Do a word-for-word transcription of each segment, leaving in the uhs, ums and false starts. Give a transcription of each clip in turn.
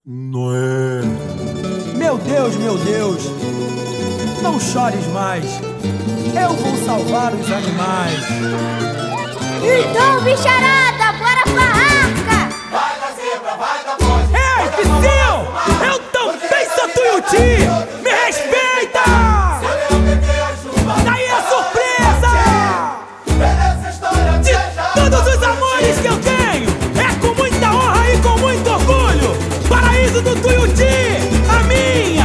Noé. Meu Deus, meu Deus, não chores mais, eu vou salvar os animais. Então, bicharada, bora pra arca! Vai da zebra, vai da bode. Ei, Piscinho, eu também sou Tuiuti, me respeita! Se eu peguei a chuva, Daí a surpresa! beleza, história, De veja. todos os amores que eu tenho, é com muita honra e com muito orgulho, paraíso do Tuiuti, a minha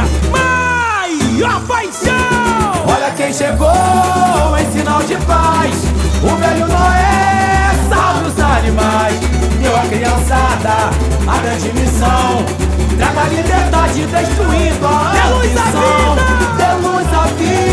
maior paixão! Olha quem chegou em sinal de paz. O velho Noé salve os animais. Deu a criançada a grande missão. Traga a liberdade destruindo a Dê luz à ambição. vida! Dê luz à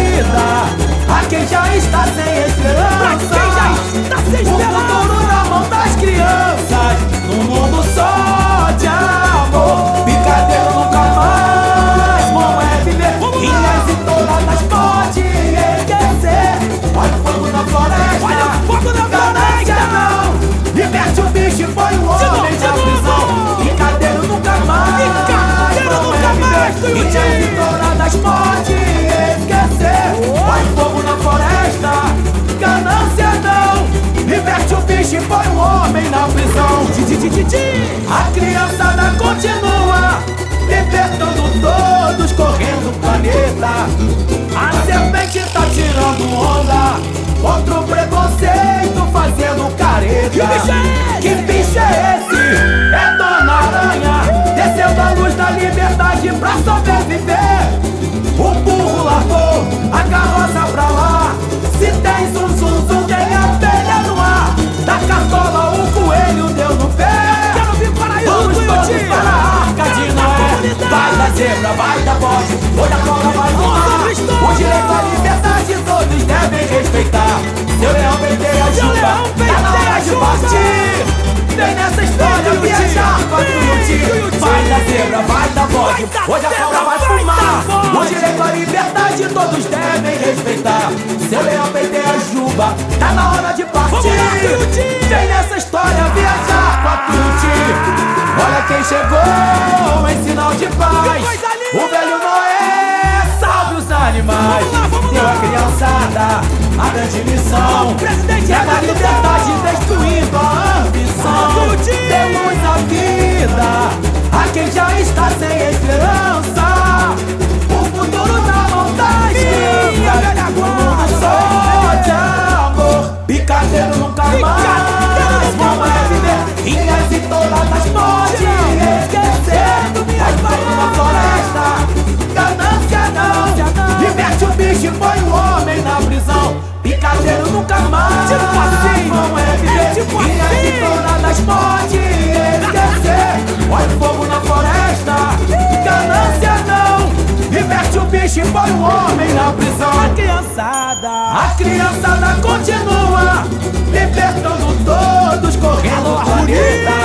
vida a quem já está sem Pra esperança. quem já está sem O esperança! futuro na mão das crianças. Num mundo só de amor. Picadeiro nunca mais. Bom é viver. Vamos lá! Ilhas e touradas pode enriquecer. Olha o fogo na floresta. Olha o fogo na Ganância floresta! não. Liberte o bicho e põe o De novo, homem de na novo! prisão. Picadeiro nunca mais. Picadeiro Bom nunca é mais, viver. Tuiuti! Ilhas e touradas pode enriquecer. Olha o fogo na floresta. Ganância não. Liberte o bicho e põe o homem na prisão. Ti, ti, ti, ti, ti. A criançada continua libertando todos, correndo o planeta. A serpente tá tirando onda contra o preconceito, fazendo careta. Que bicho é esse? Que bicho é esse? É Dona Aranha descendo a luz da liberdade pra sobreviver. O burro largou a carroça pra lá. Se tem zum zum zum, tem abelha no ar. Da cartola o coelho deu no pé. Quero vir paraíso do Vamos todos Tuiuti! para a arca de Noé. Vai da zebra, vai da bode, olha a cobra vai voar. O direito à liberdade todos devem respeitar. Seu leão penteia a Seu juba, leão tá na penteia hora a de juba. partir. Vem nessa história Vem, Tuiuti. viajar com a Vem, Tuiuti. Tuiuti. Vai da zebra, vai da bode, Vai da olha a zebra, cobra vai vai fumar. da bode. O direito à liberdade todos devem respeitar. Seu leão penteia a juba, tá na hora de partir. Vamos lá, Tuiuti. Vem nessa história viajar com a Tuiuti. Olha quem chegou em sinal de paz. coisa linda. O velho Noé salve os animais. Vamos lá, vamos Deu lá. a criançada a grande missão. O presidente Traga a é liberdade destruindo a ambição. Tuiuti. Dê luz à vida a quem já está sem esperança. O futuro na mão das Minha crianças. velha O mundo guarda. só de amor. Picadeiro nunca mais. Picadeiro nunca Vamos é viver. Ilhas e touradas pode enriquecer. Vai fogo na floresta. Ganância não. Liberte o bicho e põe o homem na prisão. Picadeiro nunca mais. Tipo assim, Vamos é é viver. tipo Ilhas assim. e touradas pode enriquecer. Olha o fogo na floresta. Ganância não. Liberte o bicho e põe o homem na prisão. A criançada! A criançada continua libertando todos, correndo o planeta.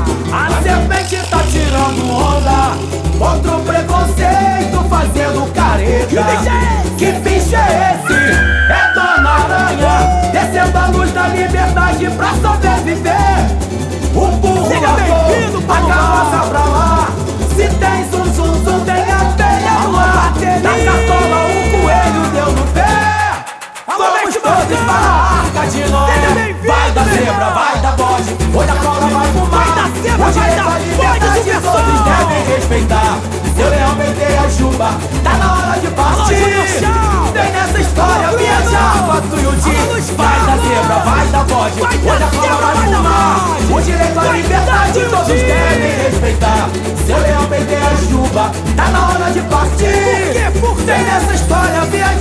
A serpente tá tirando onda contra o preconceito, fazendo careta. Que bicho é esse? Que bicho é esse? É Dona Aranha descendo a luz da liberdade pra sobreviver. O burro Seja largou bem-vindo, a Paulo. carroça pra lá. Se tem zum zum zum, tem abelha no ar. Da cartola o coelho deu no pé. Vamos mestre todos Marcão. para a arca de Noé. Seja bem-vindo, Vai da meu zebra, irmão. vai da bode, olha a cobra vai fumar. Vai da zebra, O vai direito da à bode, liberdade subversão. todos devem respeitar. Seu leão penteia a juba, tá na hora de partir. Júnior Chão. Vem nessa história Alô, viajar Bruno. com a Tuiuti. Alô, Luiz Vai da Carlos. zebra, vai da bode, Vai da olha a cobra zebra, vai vai da fumar. bode. O direito à Vai da liberdade Tuiuti. todos devem respeitar. Seu leão penteia a juba, tá na hora de partir. Por quê? Por quê? Vem nessa história viajar